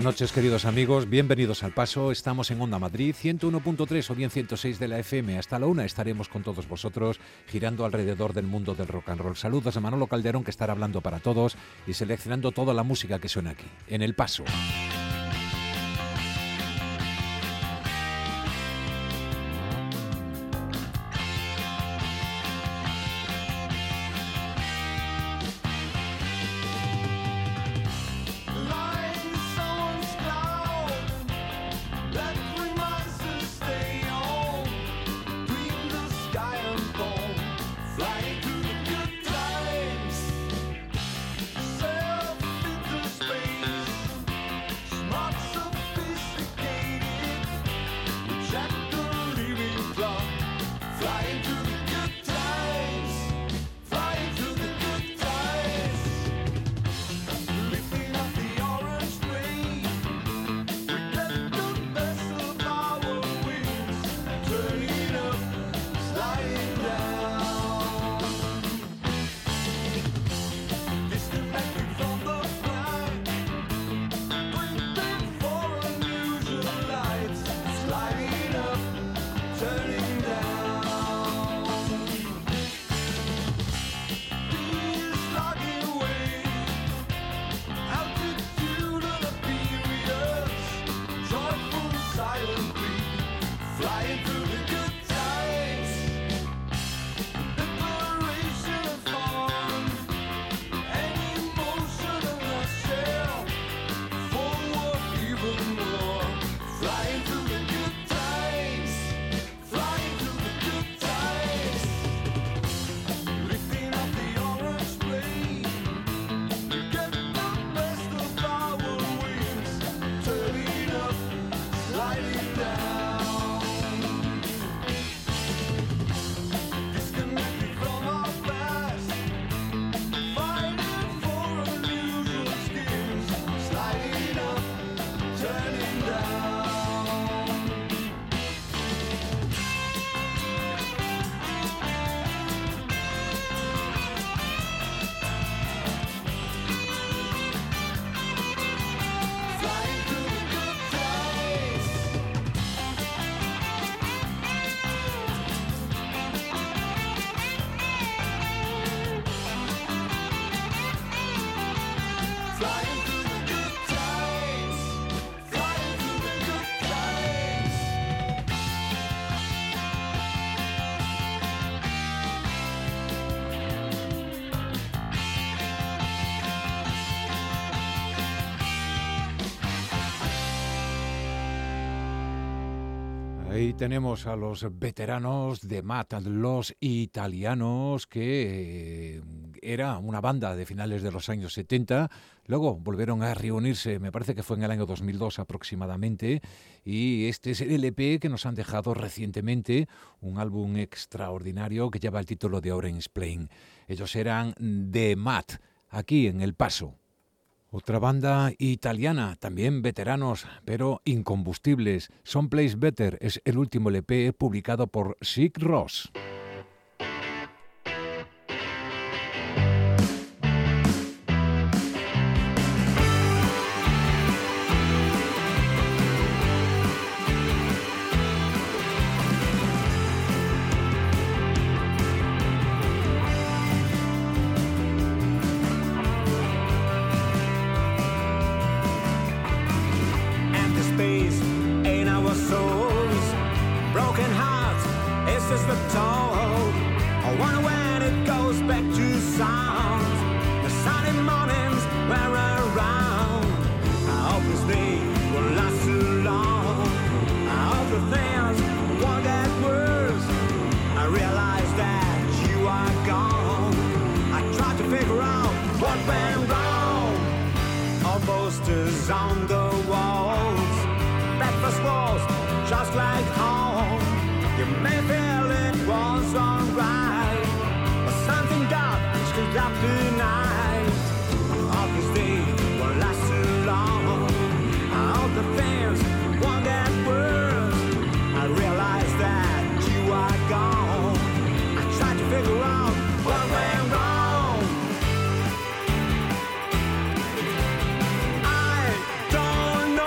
noches, queridos amigos, bienvenidos al Paso. Estamos en Onda Madrid, 101.3 o bien 106 de la FM. Hasta la 1 estaremos con todos vosotros, girando alrededor del mundo del rock and roll. Saludos a Manolo Calderón, que estará hablando para todos y seleccionando toda la música que suena aquí, en El Paso. Ahí tenemos a los veteranos de Matt, los italianos, que era una banda de finales de los años 70. Luego volvieron a reunirse, me parece que fue en el año 2002 aproximadamente, y este es el LP que nos han dejado recientemente, un álbum extraordinario que lleva el título de Orange Plain. Ellos eran The Matt, aquí en El Paso. Otra banda italiana, también veteranos, pero incombustibles. Someplace Better es el último LP publicado por Sick Ross. On the walls, breakfast was just like home. You may feel it was alright, but something got screwed up tonight. All this day won't last too long. All the things won't get worse. I realize that you are gone. I tried to figure out what went wrong. I don't know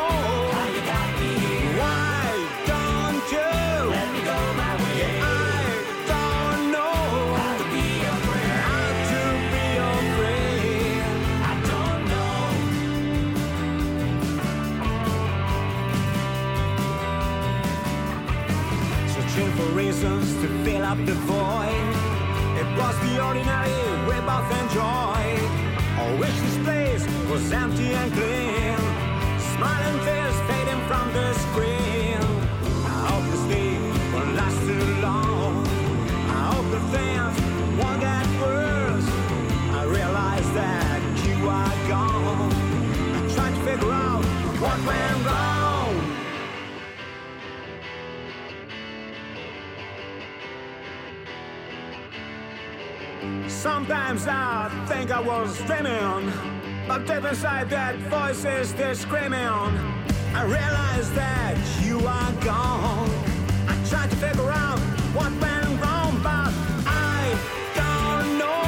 searching for reasons to fill up the void. It was the ordinary we both enjoyed. I wish this place was empty and clean. Smiling tears fading from the screen. I hope this day won't last too long. I hope the things won't get worse. I realize that you are gone. I tried to figure out what went wrong. Sometimes I think I was dreaming, but deep inside that voice is still screaming. I realize that you are gone. I tried to figure out what went wrong, but I don't know.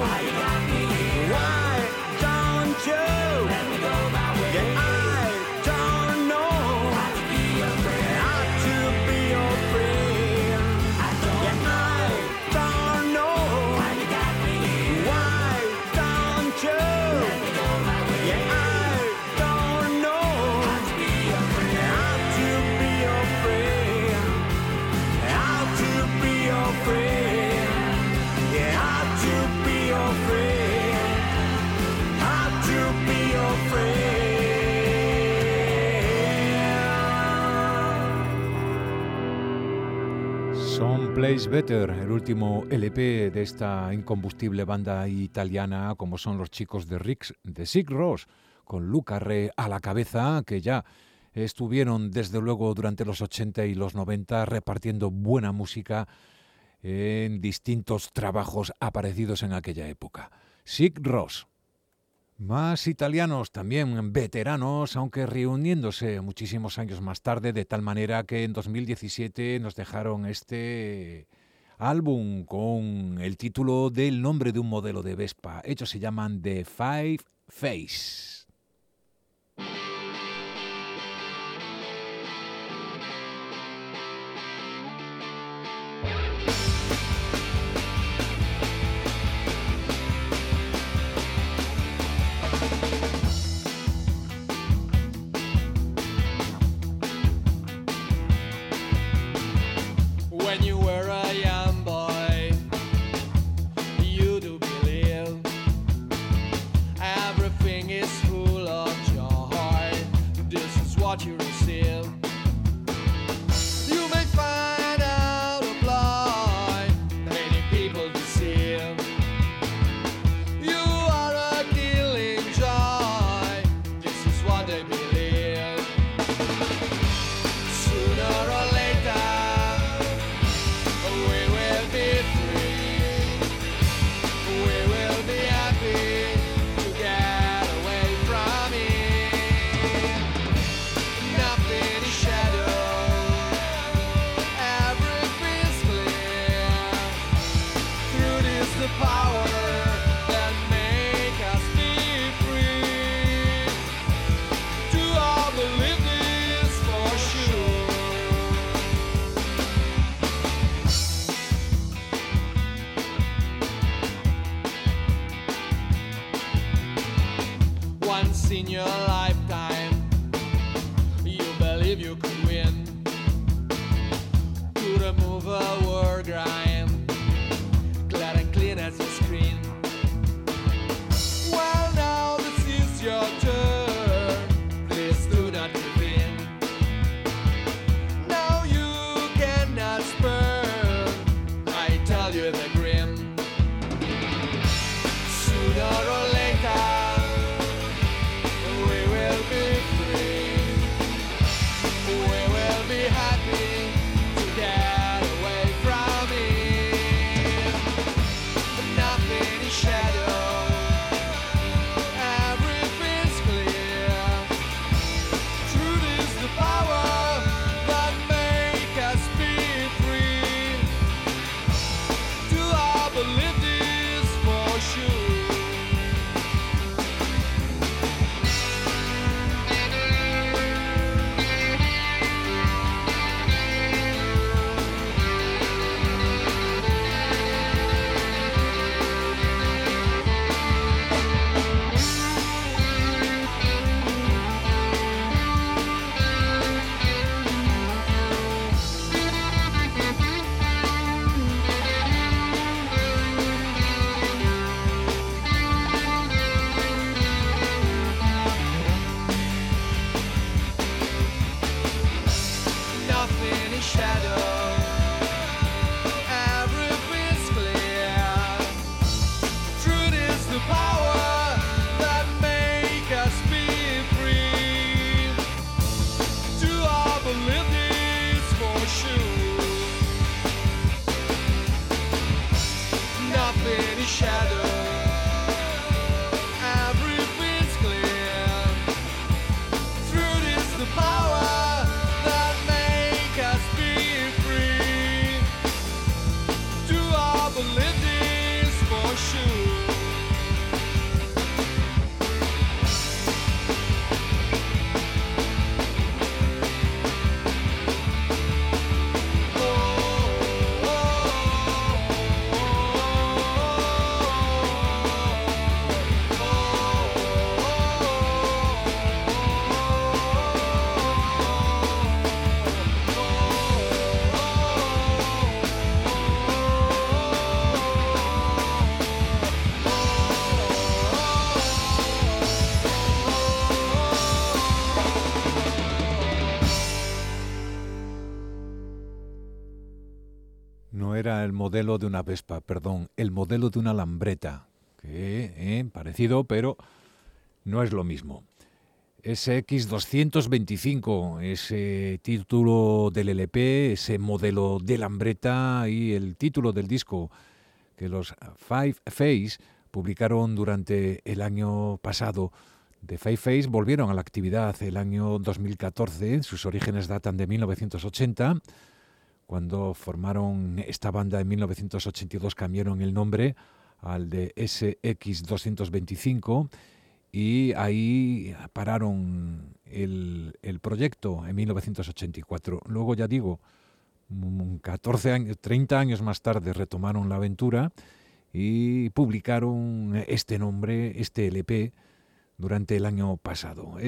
Why don't you let me go my way? Yeah, I don't know how to be your friend. How to be your friend. I don't yeah, I don't know why you got me. Why don't you let me go my way? Yeah, I don't know how to be your friend. How to be your friend. How to be your friend. Yeah, how to be your friend. How to be your friend. Some Place Better, el último LP de esta incombustible banda italiana, como son los chicos de Sigur Rós, con Luca Re a la cabeza, que ya estuvieron desde luego durante los 80 y los 90 repartiendo buena música en distintos trabajos aparecidos en aquella época. Sigur Rós. Más italianos, también veteranos, aunque reuniéndose muchísimos años más tarde, de tal manera que en 2017 nos dejaron este álbum con el título del nombre de un modelo de Vespa. Ellos se llaman The Five Face. When you were a young boy, you do believe everything is full of joy. This is what you receive. You may find out a ploy many people deceive. You are a killing joy. This is what they believe. Sooner or later, we will be free. We will be happy to get away from it. Nothing is shadow, everything's clear. Truth is the power that make us be free. Do I believe this for sure? Once in your lifetime, you believe you could win. To remove a war grind, glad and clean as a screen. Well, now this is your turn. Please do not give in. Now you cannot spurn. I tell you the grim. Sooner or later, we will be free. We will be happy to get away from it. No era el modelo de una Vespa, perdón, el modelo de una Lambretta, que parecido, pero no es lo mismo. SX225, ese título del LP, ese modelo de Lambretta y el título del disco que los Five Face publicaron durante el año pasado. The Five Face volvieron a la actividad el año 2014, sus orígenes datan de 1980, cuando formaron esta banda en 1982 cambiaron el nombre al de SX225 y ahí pararon el proyecto en 1984. Luego, ya digo, 14 años, 30 años más tarde retomaron la aventura y publicaron este nombre, este LP, durante el año pasado.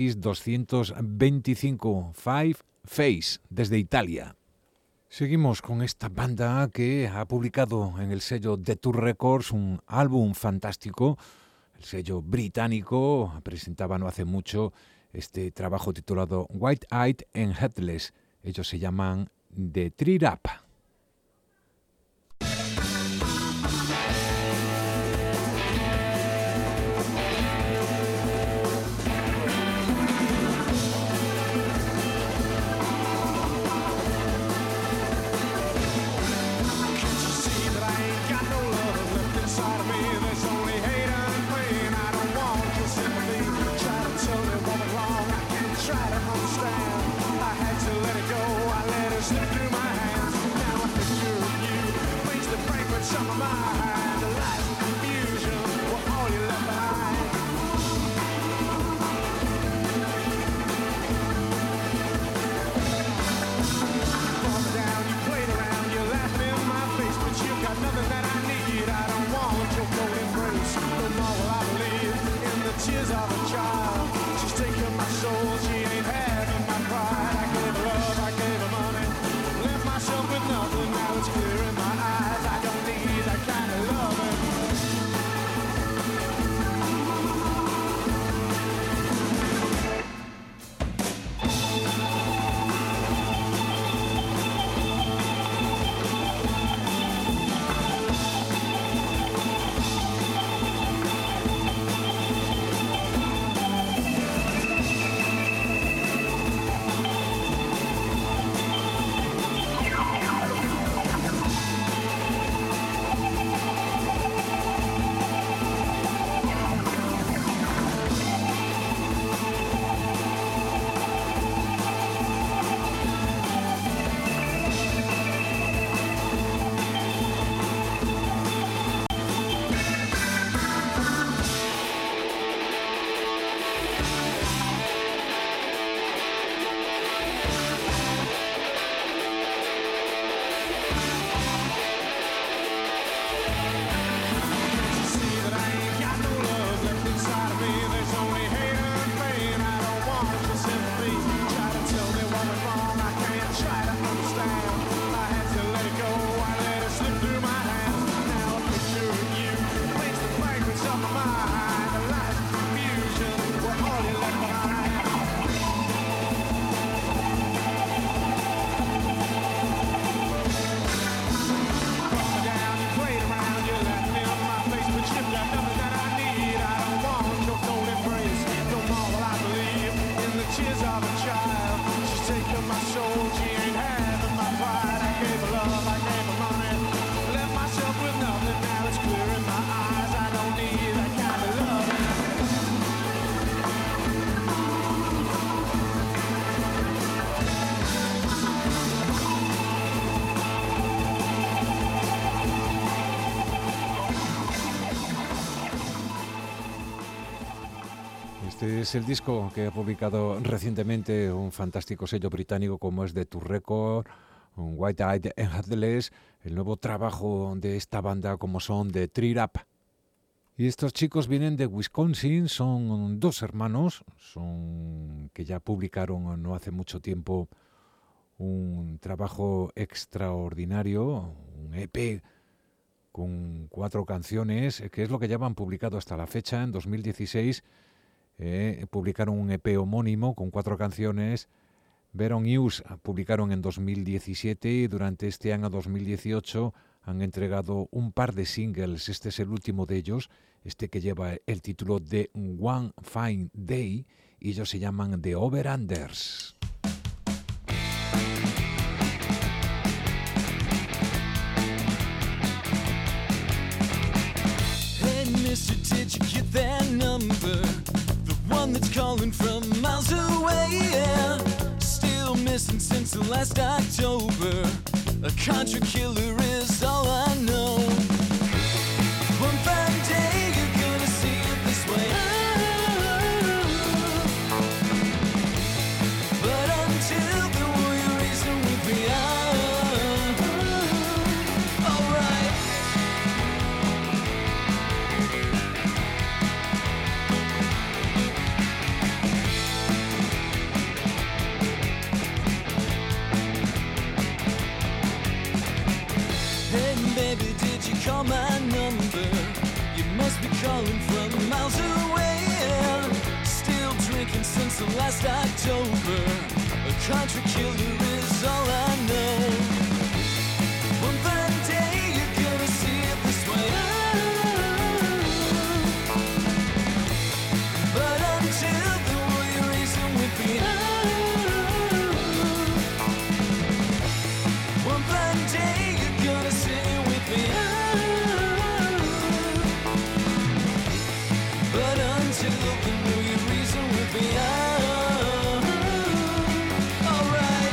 SX225 Five Face, desde Italia. Seguimos con esta banda que ha publicado en el sello Detour Records un álbum fantástico. El sello británico presentaba no hace mucho este trabajo titulado White Eyed and Headless. Ellos se llaman The Treat Up. Este es el disco que ha publicado recientemente un fantástico sello británico como es Detour Records, un White Eyed and Headless, el nuevo trabajo de esta banda como son The Treat Up. Y estos chicos vienen de Wisconsin, son dos hermanos, que ya publicaron no hace mucho tiempo un trabajo extraordinario, un EP con 4 canciones, que es lo que ya han publicado hasta la fecha. En 2016 publicaron un EP homónimo con 4 canciones, Veron News publicaron en 2017 y durante este año 2018 han entregado un par de singles. Este es el último de ellos, este que lleva el título de One Fine Day, y ellos se llaman The Overunders. Hey, mister, did you get that number? The one that's calling from miles away, yeah. Still missing since the last October. A contra killer is all I know. One fine day you're gonna see it this way. But until then, will you reason with me? Alright. Hey baby, did you call my number? You must be calling from miles away, yeah. Still drinking since the last October. A contra killer is all I know. One fine day you're gonna see it this way. But until then, will you reason with me? One fine day you're gonna see it with me. But until then, will you reason with me? Alright.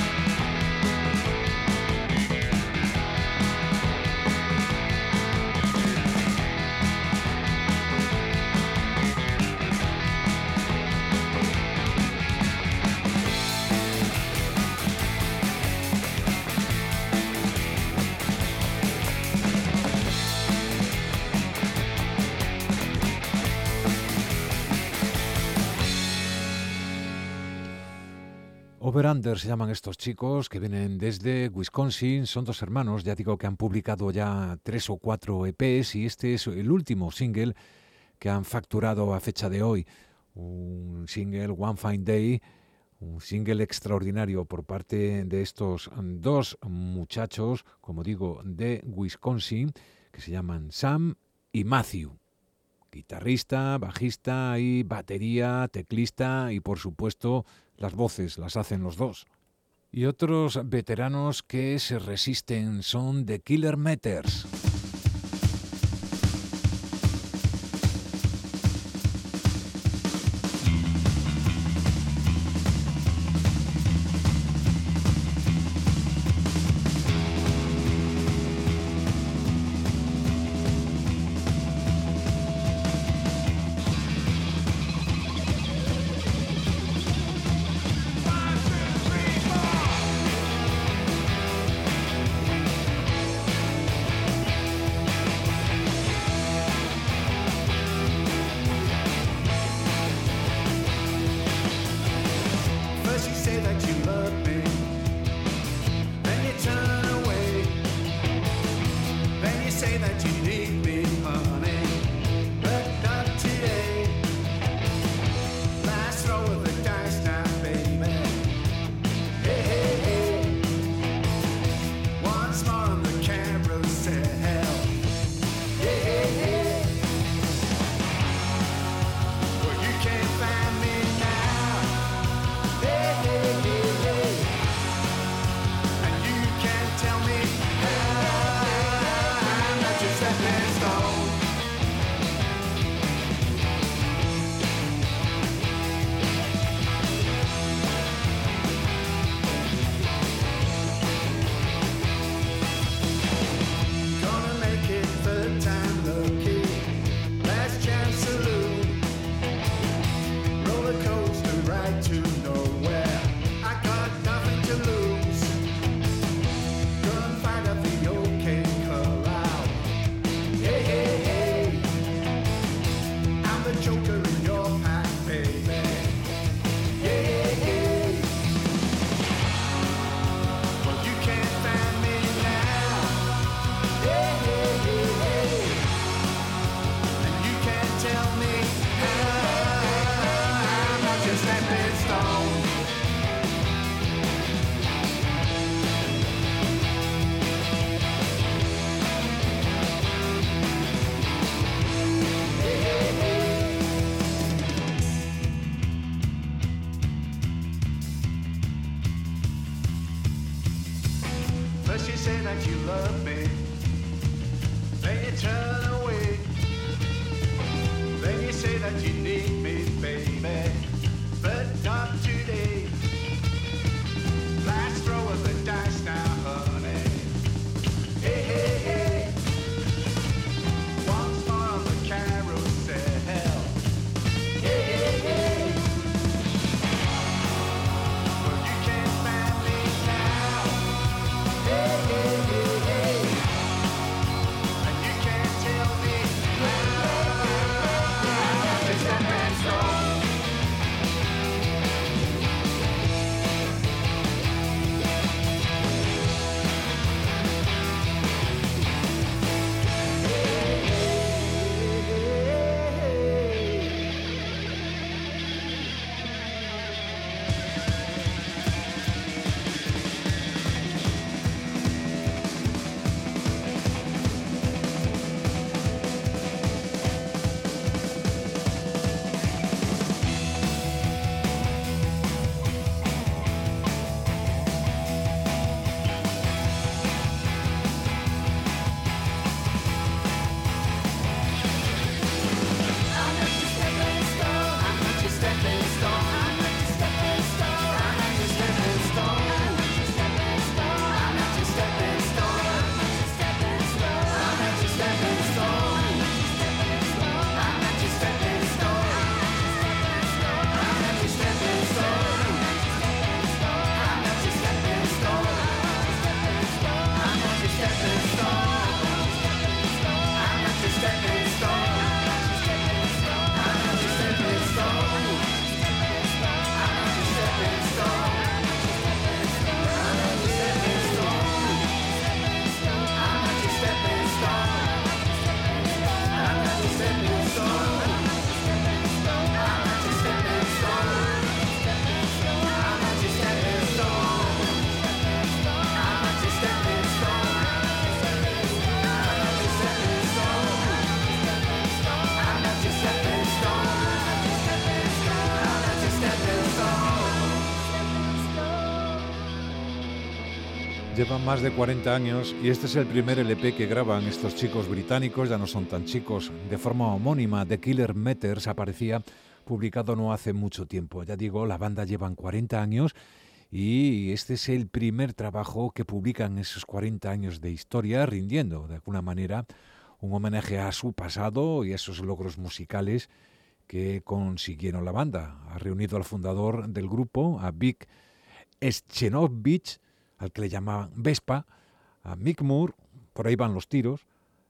Overunders se llaman estos chicos, que vienen desde Wisconsin. Son dos hermanos, ya digo que han publicado ya 3 o 4 EPs y este es el último single que han facturado a fecha de hoy. Un single, One Fine Day, un single extraordinario por parte de estos dos muchachos, como digo, de Wisconsin, que se llaman Sam y Matthew. Guitarrista, bajista y batería, teclista y por supuesto las voces las hacen los dos. Y otros veteranos que se resisten son The Killer Meters. First you say that you love me, then you turn away. Then you say that you need me, baby, but not today. Let's throw us the dice now, honey. Hey, hey, hey. Once more on the carousel. Hey, hey, hey. Well, you can't stand me now. Hey, hey, hey, hey. And you can't tell me now. It's that man strong. Llevan más de 40 años y este es el primer LP que graban estos chicos británicos, ya no son tan chicos, de forma homónima. The Killer Meters aparecía publicado no hace mucho tiempo. Ya digo, la banda llevan 40 años y este es el primer trabajo que publican esos 40 años de historia, rindiendo de alguna manera un homenaje a su pasado y a esos logros musicales que consiguieron la banda. Ha reunido al fundador del grupo, a Vic Escenovich, al que le llamaban Vespa, a Mick Moore, por ahí van los tiros,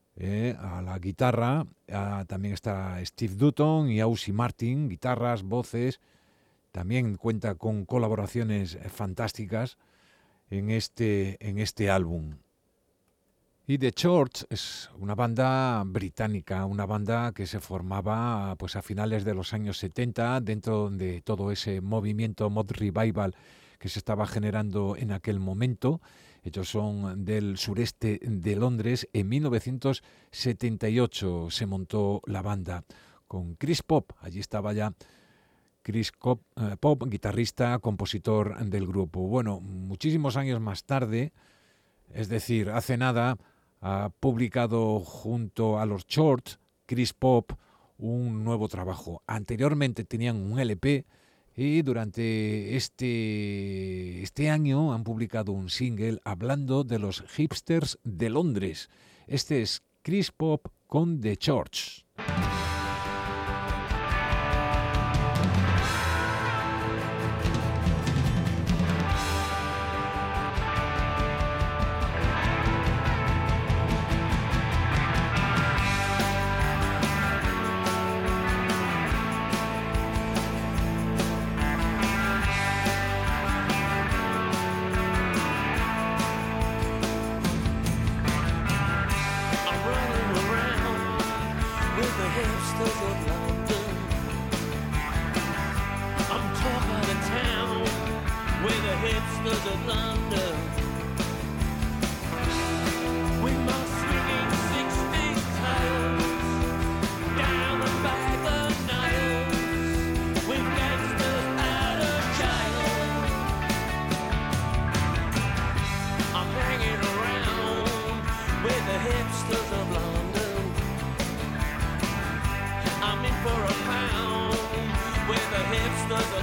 a la guitarra, también está Steve Dutton y Aussie Martin, guitarras, voces. También cuenta con colaboraciones fantásticas en este álbum. Y The Church es una banda británica, una banda que se formaba pues a finales de los años 70 dentro de todo ese movimiento mod revival que se estaba generando en aquel momento. Ellos son del sureste de Londres. En 1978 se montó la banda con Chris Pop. Allí estaba ya Chris Pop, guitarrista, compositor del grupo. Bueno, muchísimos años más tarde, es decir, hace nada, ha publicado junto a los Shorts, Chris Pop, un nuevo trabajo. Anteriormente tenían un LP y durante este año han publicado un single hablando de los hipsters de Londres. Este es Chris Pop con The Church. With a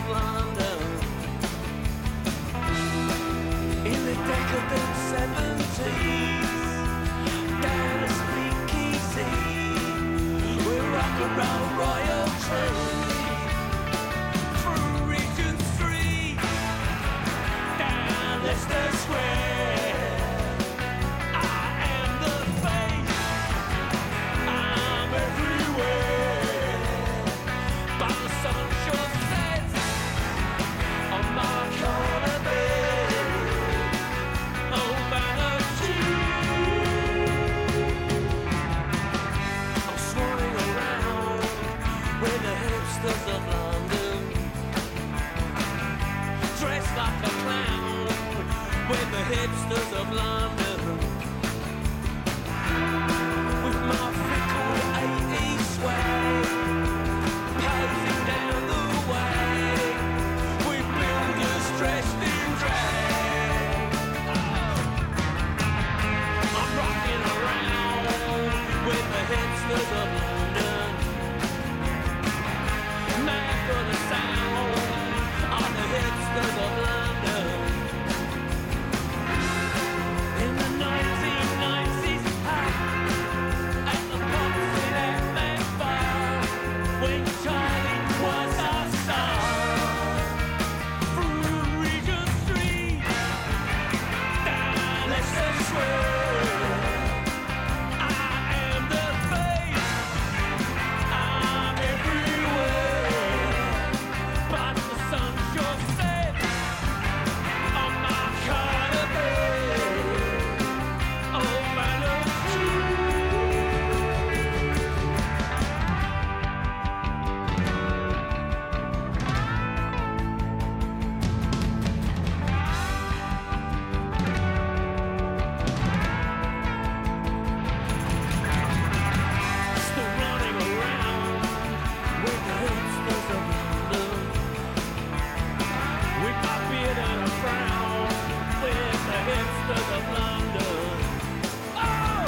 London. In the decadent 70s, down a speakeasy, with rock and roll royalty. Through Regent Street, down Leicester Square, I am the face, I'm everywhere. But the sun sure sets on my corner bed. Oh, vanity. I'm swanning around with the hipsters of London, dressed like a clown with the hipsters of London, with my fickle 80s swag, posing down the way, with builders dressed in drag. I'm rocking around with the hipsters of London, mad for the sound of the hipsters of London. In the 1990s, at the pubs in FM bar, when Charlie was a star. Through Regent Street, down Leicester Square, I am the face, I'm everywhere. But the sun sure sets on my corner bed. Oh, vanity. Still running around with the hipsters of London, with my beard and a frown, with the hipsters of London. Oh!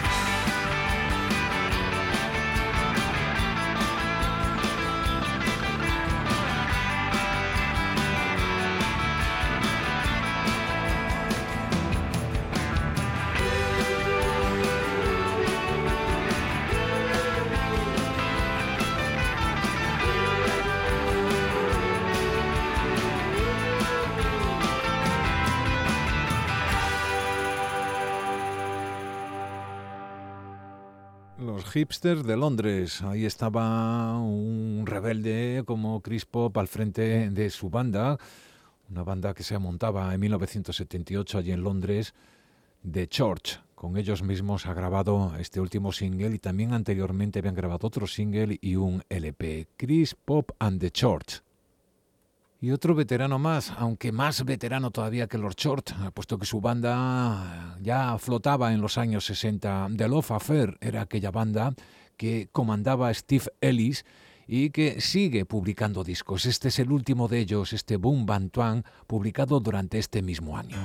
Los hipsters de Londres. Ahí estaba un rebelde como Chris Pop al frente de su banda, una banda que se montaba en 1978 allí en Londres, The Church. Con ellos mismos ha grabado este último single y también anteriormente habían grabado otro single y un LP, Chris Pop and The Church. Y otro veterano más, aunque más veterano todavía que los Church, puesto que su banda ya flotaba en los años 60. The Love Affair era aquella banda que comandaba Steve Ellis y que sigue publicando discos. Este es el último de ellos, este Boom Bang Twang, publicado durante este mismo año.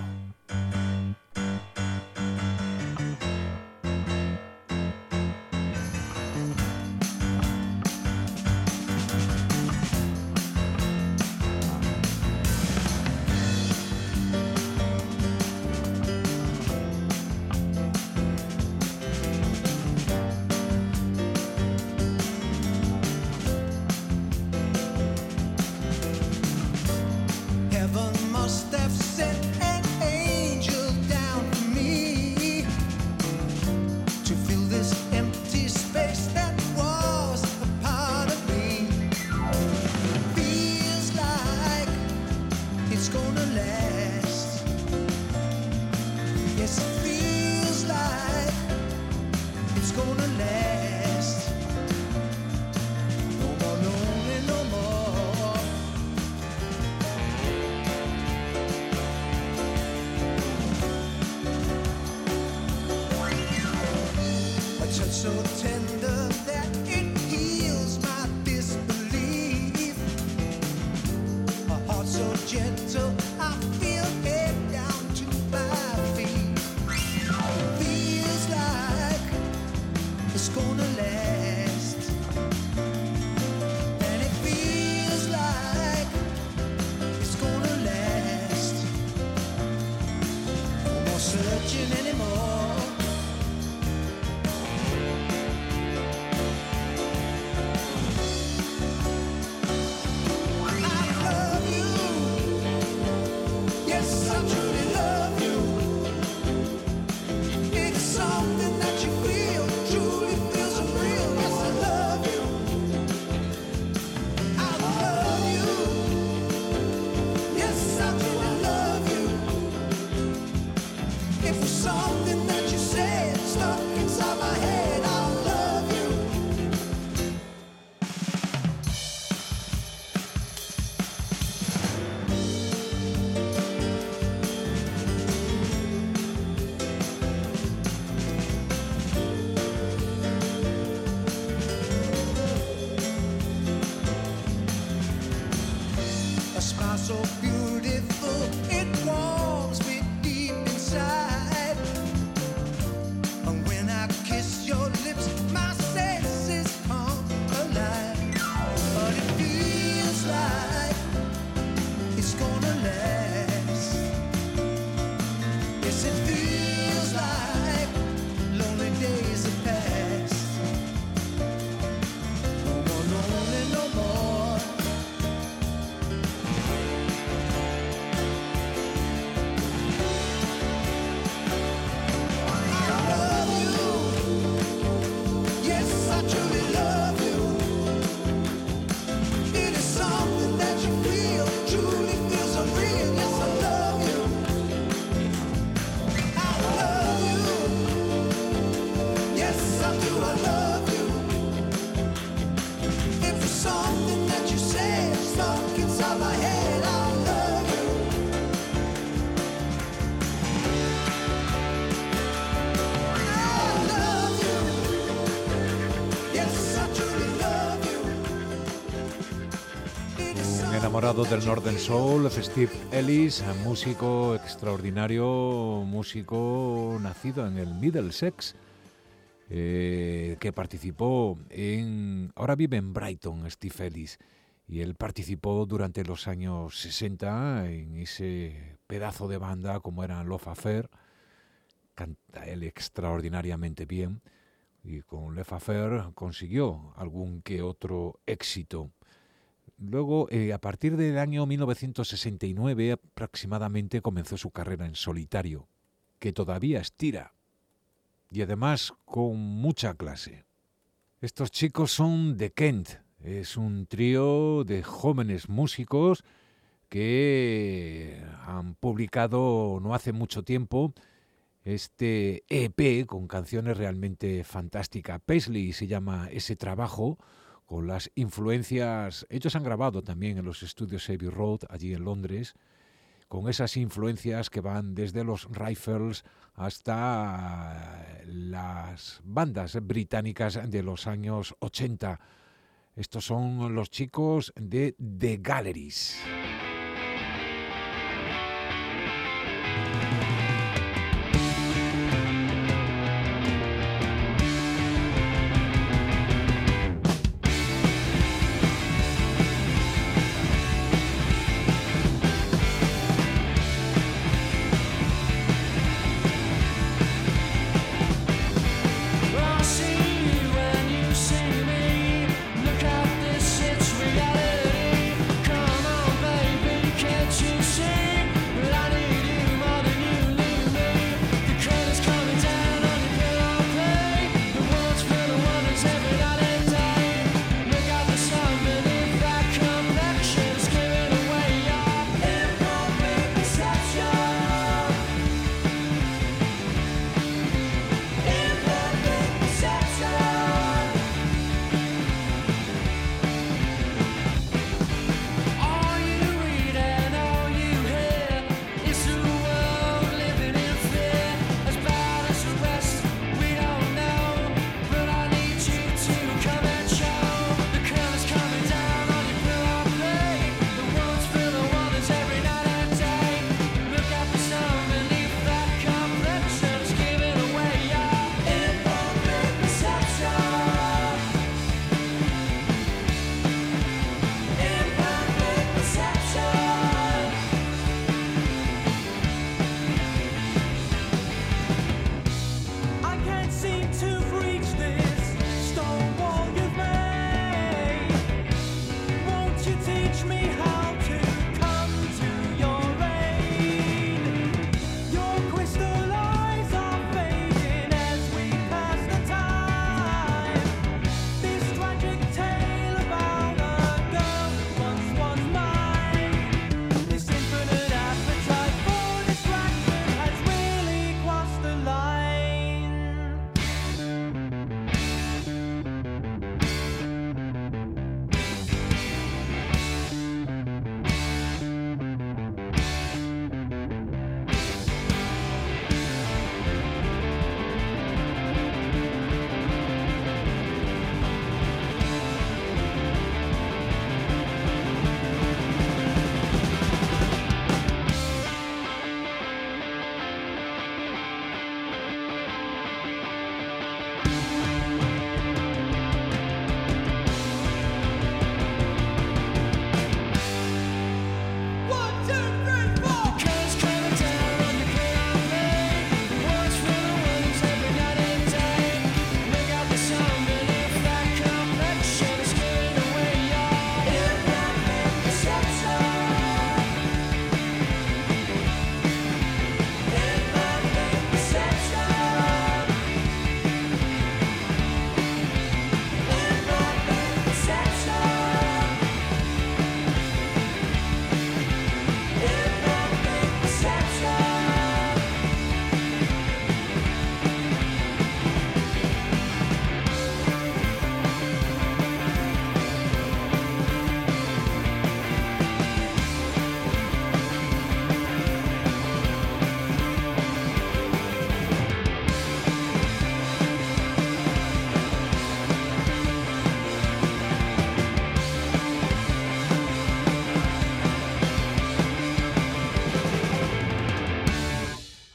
Heaven must have sent an angel down for me to fill this empty space that was a part of me. Feels like it's gonna last. Yes, it feels like it's gonna last. No more lonely, no more. A touch so tender that it heals my disbelief. A heart so gentle, I feel head down to my feet. Feels like it's gonna last. And it feels like searching anymore. I love you. Yes, I truly love you. It's something that you feel, truly feels real. Yes, I love you. I love you. Yes, I truly love you. It was something that you said, stuck inside my head. I love you. A smile so beautiful, it warms me deep inside. And when I kiss your lips, my senses come alive. But it feels like it's gonna last. Yes, it feels like lonely days have passed. No more lonely, no more. I love you. Yes, I truly love you. It is something that you feel, truly feels so real. Yes, I love you. I love you. Yes, I do. I love you. It was something that you said, stuck inside my head. I love you. I love you. Yes, I truly love you. It is Un something enamorado del Northern Soul, Steve Ellis, músico extraordinario, músico nacido en el Middlesex, que participó en... Ahora vive en Brighton, Steve Ellis, y él participó durante los años 60 en ese pedazo de banda como era Love Affair. Canta él extraordinariamente bien, y con Love Affair consiguió algún que otro éxito. Luego, a partir del año 1969 aproximadamente, comenzó su carrera en solitario, que todavía estira, y además con mucha clase. Estos chicos son The Kent, es un trío de jóvenes músicos que han publicado no hace mucho tiempo este EP con canciones realmente fantásticas. Paisley se llama ese trabajo, con las influencias. Ellos han grabado también en los estudios Abbey Road, allí en Londres, con esas influencias que van desde los Rifles hasta las bandas británicas de los años 80. Estos son los chicos de The Galleries. I see you when you see me. Look at this, it's reality. Come on, baby.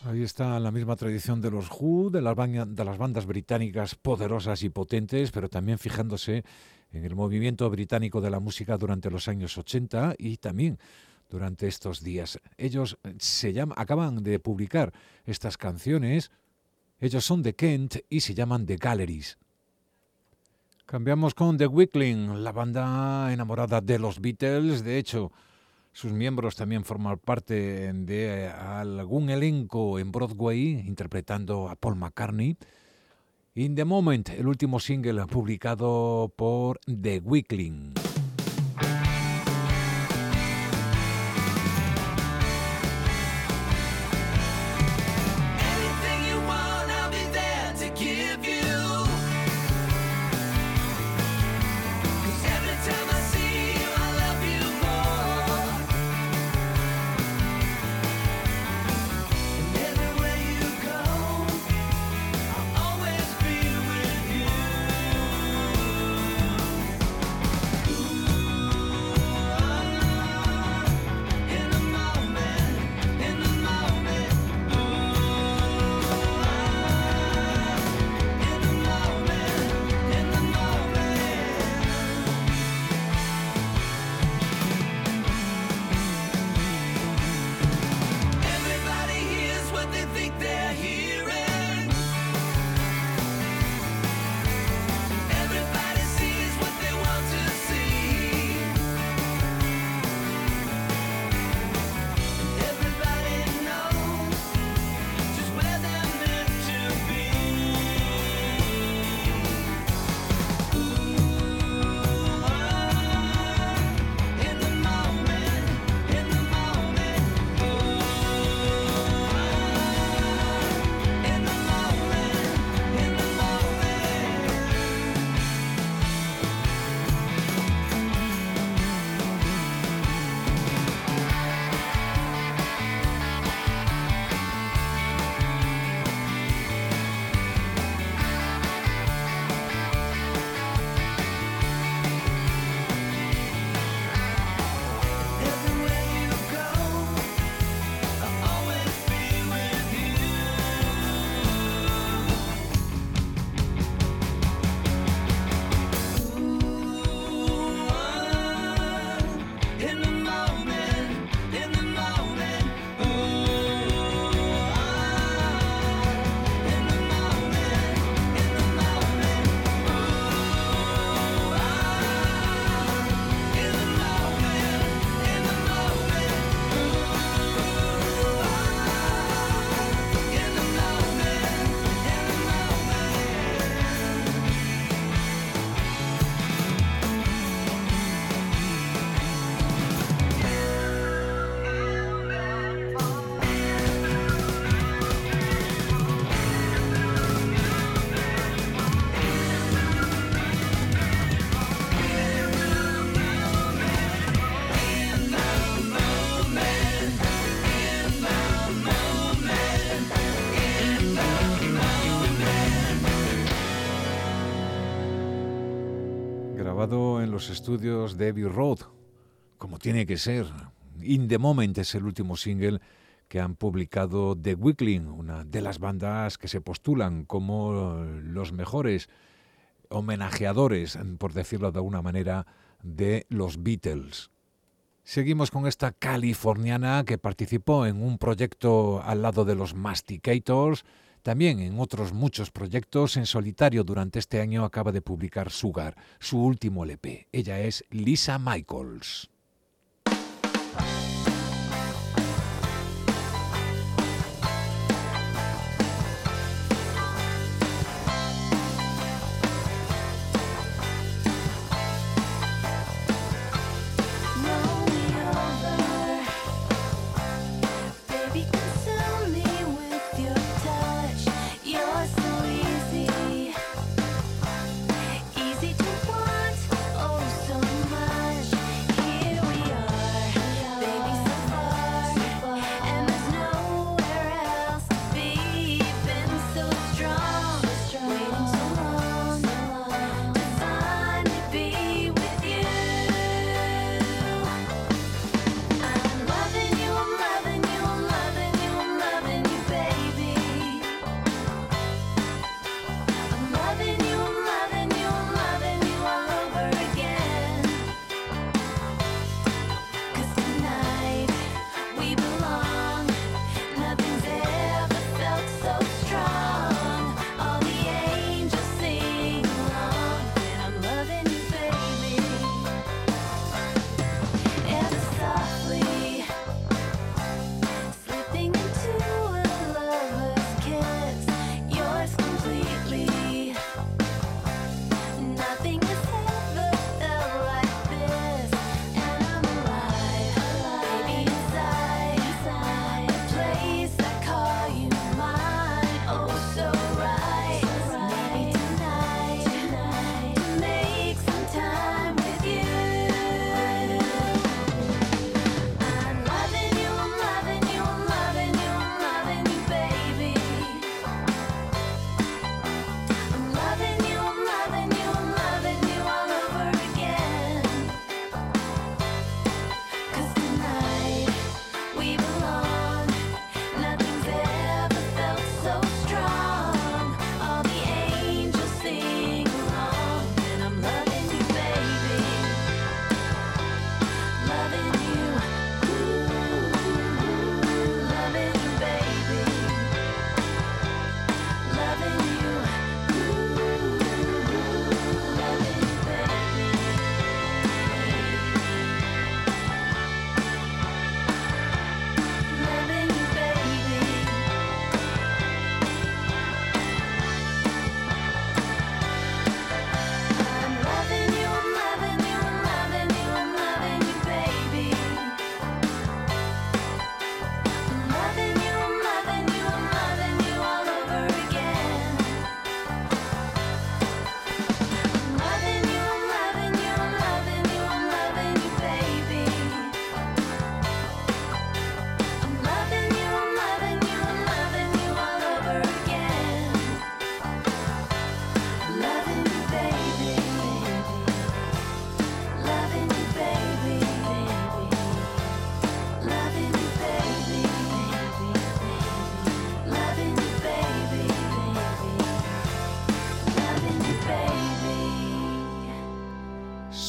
Ahí está la misma tradición de los Who, de las bandas británicas poderosas y potentes, pero también fijándose en el movimiento británico de la música durante los años 80 y también durante estos días. Ellos acaban de publicar estas canciones. Ellos son de Kent y se llaman The Galleries. Cambiamos con The Weakling, la banda enamorada de los Beatles. De hecho, sus miembros también forman parte de algún elenco en Broadway, interpretando a Paul McCartney. In the Moment, el último single publicado por The Weakling. Grabado en los estudios de Abbey Road, como tiene que ser. In the Moment es el último single que han publicado The Weakling, una de las bandas que se postulan como los mejores homenajeadores, por decirlo de alguna manera, de los Beatles. Seguimos con esta californiana que participó en un proyecto al lado de los Masticators, también en otros muchos proyectos. En solitario durante este año acaba de publicar Sugar, su último LP. Ella es Lisa Michaels. Easy to want, oh so much. Here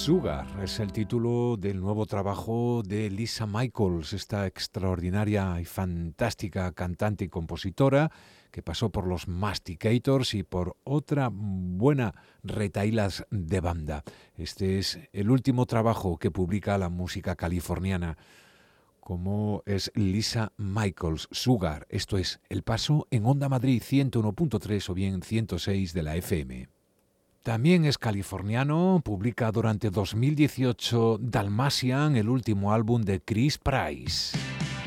Sugar es el título del nuevo trabajo de Lisa Michaels, esta extraordinaria y fantástica cantante y compositora que pasó por los Masticators y por otra buena retailas de banda. Este es el último trabajo que publica la música californiana, como es Lisa Michaels, Sugar. Esto es El Paso en Onda Madrid 101.3 o bien 106 de la FM. También es californiano, publica durante 2018 Dalmatian, el último álbum de Chris Price.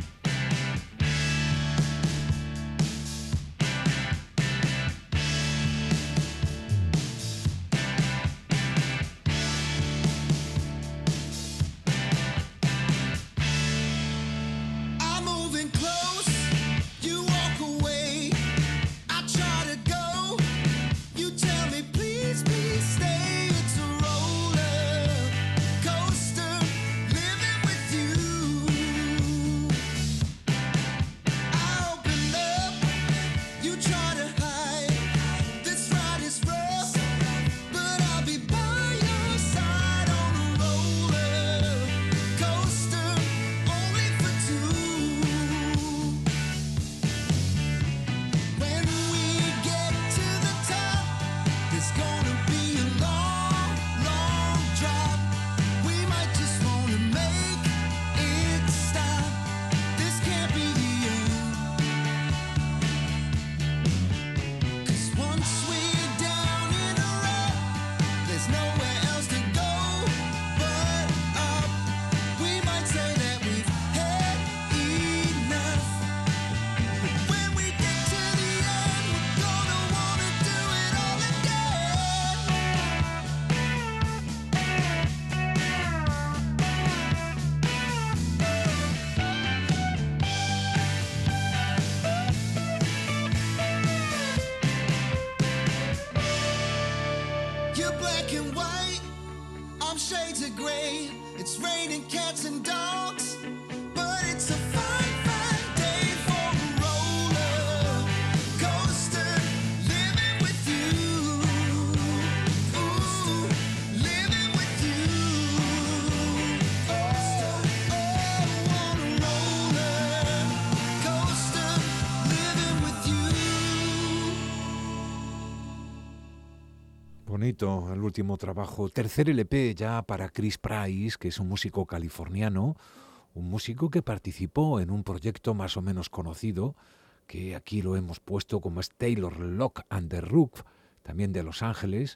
Bonito, el último trabajo, tercer LP ya para Chris Price, que es un músico californiano, un músico que participó en un proyecto más o menos conocido, que aquí lo hemos puesto como es Taylor Lock and the Roof, también de Los Ángeles,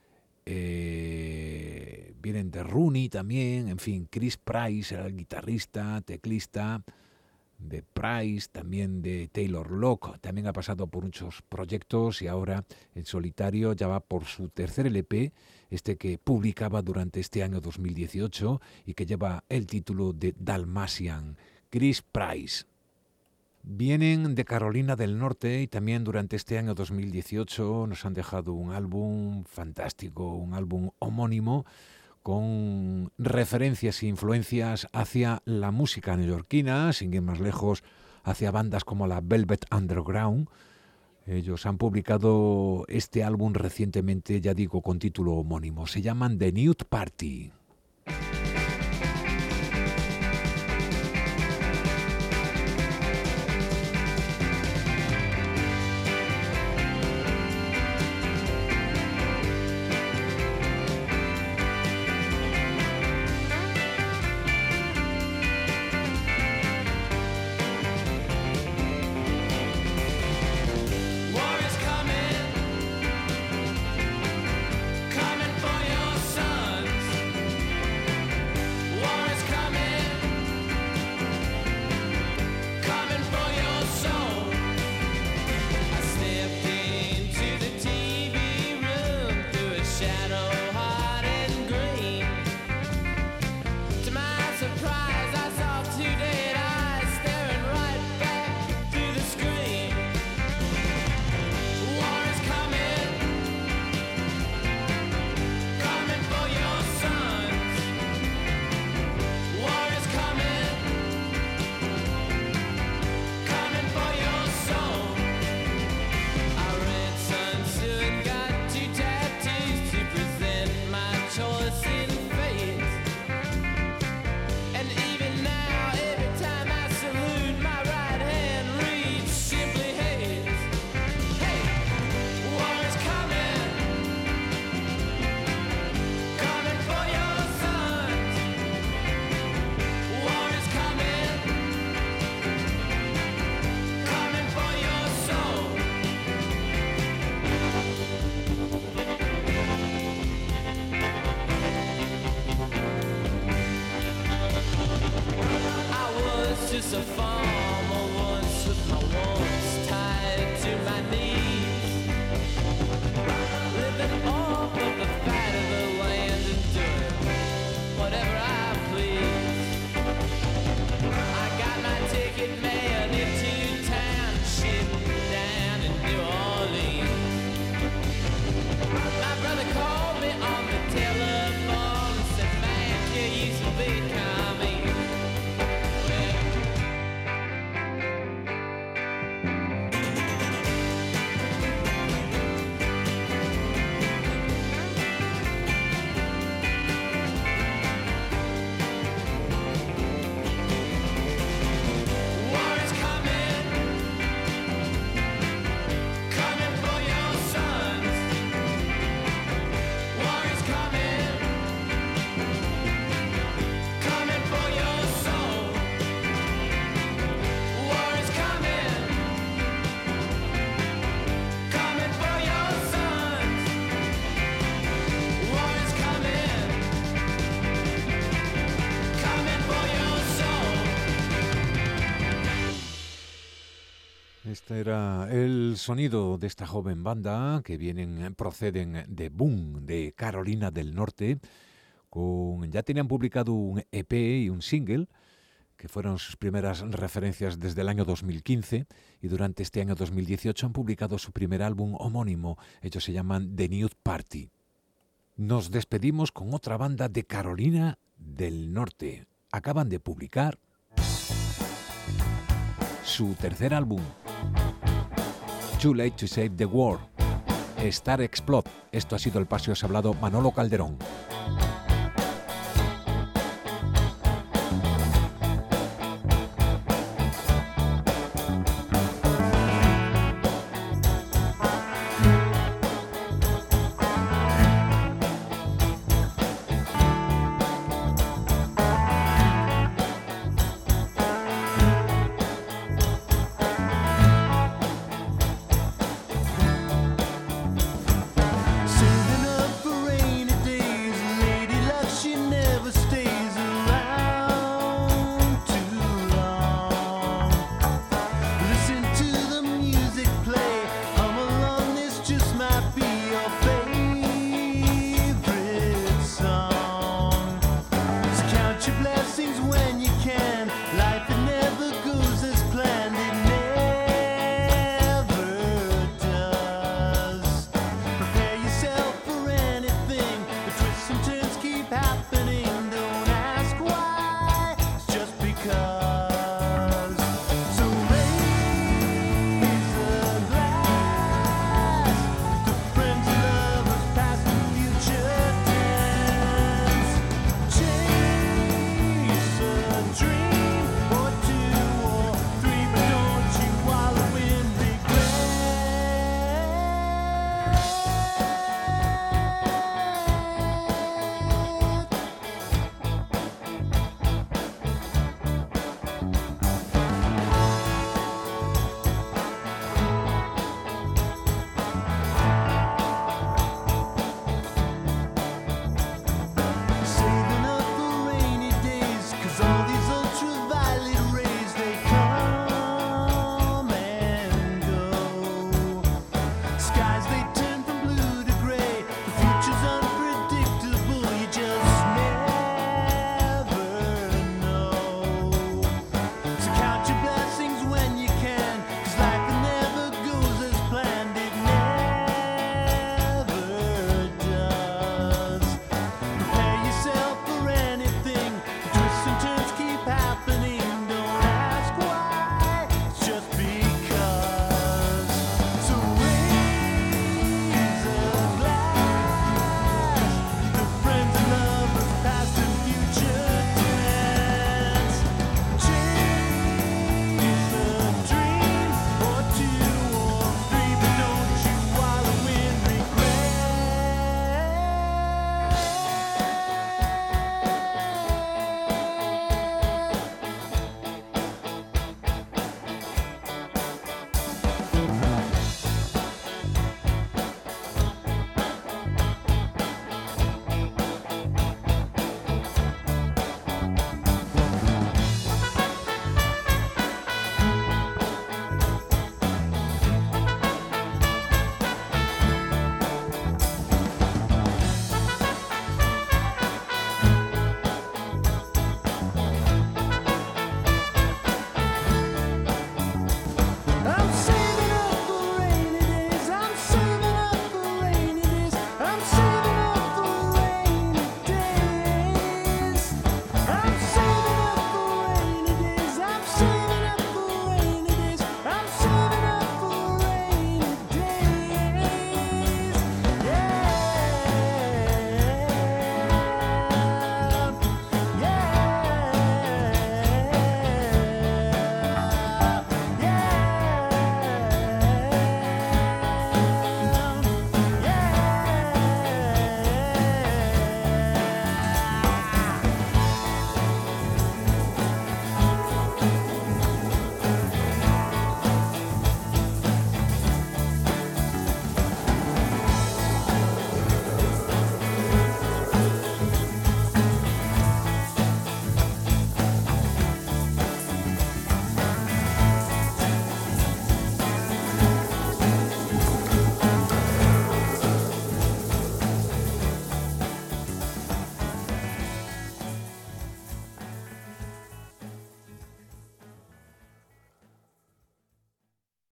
vienen de Rooney también, en fin, Chris Price era el guitarrista, teclista de Price, también de Taylor Lock, también ha pasado por muchos proyectos y ahora en solitario ya va por su tercer LP, este que publicaba durante este año 2018 y que lleva el título de Dalmatian, Chris Price. Vienen de Carolina del Norte y también durante este año 2018 nos han dejado un álbum fantástico, un álbum homónimo con referencias e influencias hacia la música neoyorquina, sin ir más lejos, hacia bandas como la Velvet Underground. Ellos han publicado este álbum recientemente, ya digo, con título homónimo. Se llaman The Nude Party. Coming for your sons. Este era el sonido de esta joven banda que proceden de Boone, de Carolina del Norte. Ya tenían publicado un EP y un single, que fueron sus primeras referencias desde el año 2015, y durante este año 2018 han publicado su primer álbum homónimo. Ellos se llaman The Nude Party. Nos despedimos con otra banda de Carolina del Norte. Acaban de publicar su tercer álbum, Too Late to Save the World, Star Explode. Esto ha sido El Paseo Hablado, Manolo Calderón.